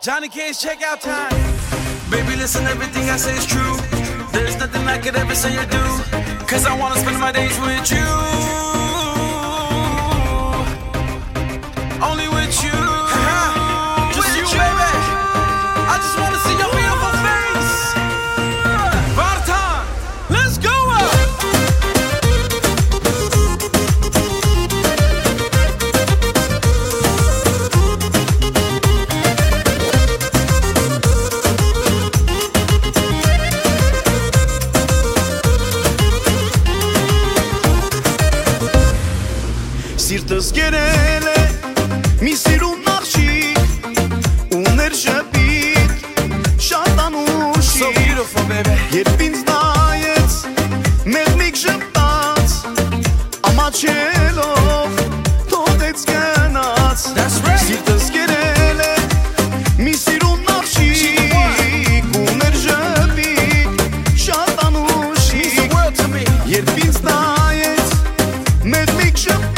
Johnny Cage checkout time. Baby, listen, everything I say is true. There's nothing I could ever say or do, 'cause I wanna spend my days with you. Only with you. Just you, baby. I just wanna see your beautiful face. Vartan, let's go up. Սիրտս գերել է մի սիրուն աղջիկ ու ներժեպիկ շատ անուշիկ So beautiful, baby. Երբ ինձ նայեց մեղմիկ ժպտաց ամաչելով թողեց գնաց That's right. Սիրտս գերել է մի սիրուն աղջիկ ու ներժեպիկ շատ անուշիկ Means the world to me. Երբ ինձ նայեց մեղմիկ ժպտաց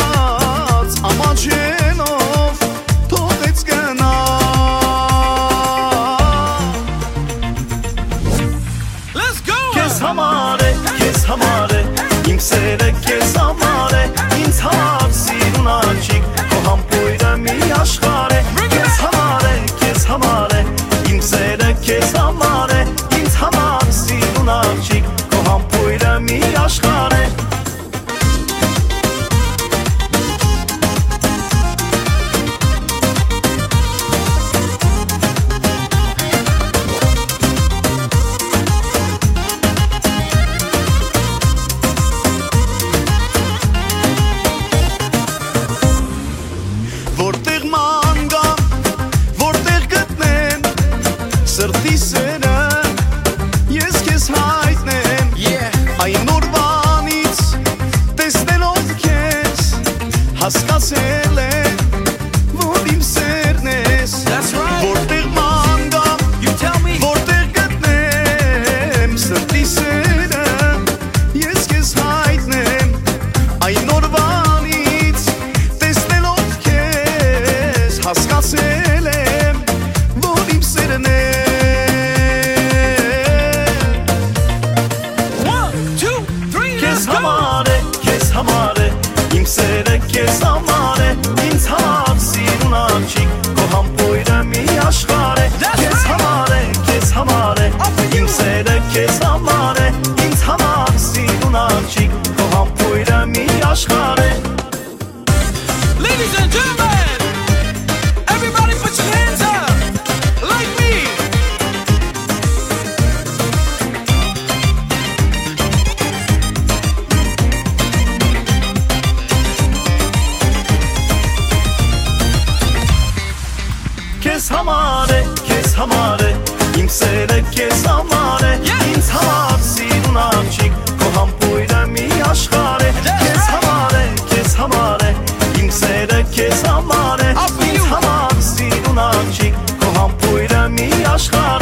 Ամաչելով թողեց գնա Let's go. Քեզ համար է, իմ սերը քեզ համար է Ինձ համար սիրուն աղջիկ, քո համբույրը մի աշխարհ է Քեզ համար է, իմ սերը քեզ համար է Ինձ համար սիրուն աղջիկ, քո համբույրը մի աշխարհ է Որտեղ ման գամ, որտեղ գտնեմ Սրտի սերը, ես քեզ հայտնեմ Yeah. Այն օրվանից, տեսնելով քեզ Հասկացել եմ, որ իմ սերն ես That's right. Որտեղ ման գամ, You tell me. որտեղ գտնեմ Սրտի սերը, ես քեզ հայտնեմ Այն օրվանից, տեսնելով քեզ Հասկացել եմ, որ իմ սերն է 1, 2, 3, Քեզ let's go. համար է, իմ սերը քեզ համար է Ինձ համար սիրուն աղջիկ, քո համբույրը մի աշխարհ է Քեզ համար է, իմ սերը քեզ համար է Ինձ համար սիրուն աղջիկ, քո համբույրը մի աշխարհ է Ladies and gentlemen, everybody put your hands up, like me. Քեզ համար է, իմ սերը քեզ համար է Ինձ համար սիրուն աղջիկ, քո համբույրը մի աշխարհ է Քեզ համար է, իմ սերը քեզ համար է Ինձ համար սիրուն աղջիկ, քո համբույրը մի աշխարհ